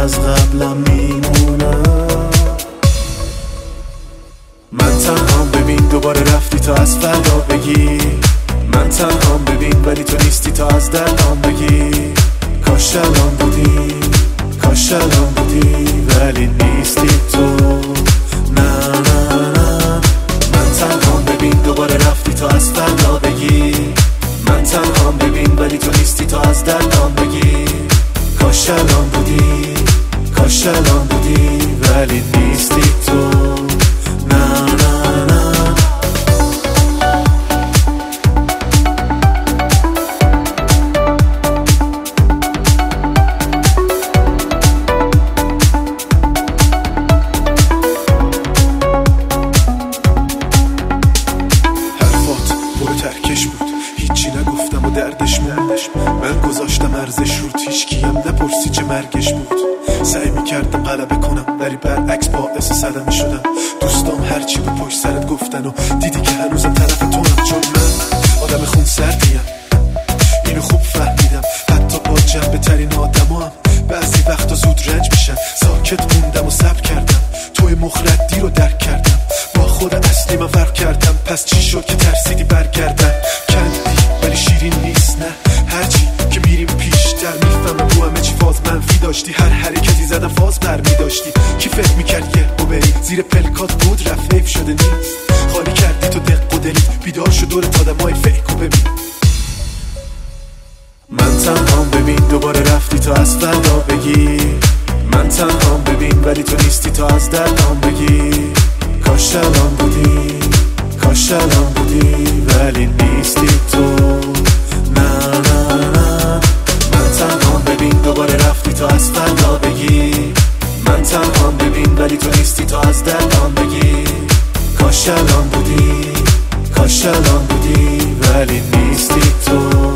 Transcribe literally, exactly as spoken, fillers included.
از قبلم میمونه. من تنهام ببین دوباره رفتی تا از فردا بگی، من تنهام ببین ولی تو نیستی تا از دردام بگی. کاش الان بودی، کاش الان بودی ولی نیستی تو. نه نه نه من تنهام ببین دوباره رفتی تا از فردا بگی، من تنهام ببین ولی تو نیستی تا از دردام بگی. کاش الان بودی، کاش الان بودی ولی نیستی تو. نه نه نه حرفات برو ترکش بود، هیچی نگفتم و دردش مردش. من گذاشتم ارزش رود، هیچ کیم نپرسی چه مرگش بود. سعی میکردم غلبه کنم ولی برعکس باعث صدمه شدم. دوستام هرچی به پشت سرت گفتن و دیدی که هنوزم طرف تونم، چون من آدم خون سردیم. اینو خوب فهمیدم حتی با جنبه ترین آدم هم بعضی وقتا زود رنج میشن. ساکت موندم و صبر کردم، توی مخردی رو درک کردم. با خود اصلی من فرق کردم، پس چی شد که ترسیدی برگردن؟ کندی ولی شیرین نیست نه، هرچی که میریم پیشتر میفهمم تو همه چی فاز منفی داشتی. هر حرکتی زدم فاز برمی داشتی. کی فکر میکرد یه رو بری زیر پلکات بود رفت حیف شده نیست. خالی کردی تو دق و دلیت، بیدار شد دورت آدمای فیک و ببین. من تنهام ببین دوباره رفتی تا از فردا بگی، من تنهام ببین ولی تو نیستی تا از دردام بگی. کاش الان بودی، کاش الان بودی ولی نیستی تو. نه نه نه من تنهام ببین دوباره رفتی تا از فردا بگی، من تنهام ببین ولی تو نیستی تا از دردام بگی. کاش الان بودی، کاش الان بودی ولی نیستی تو.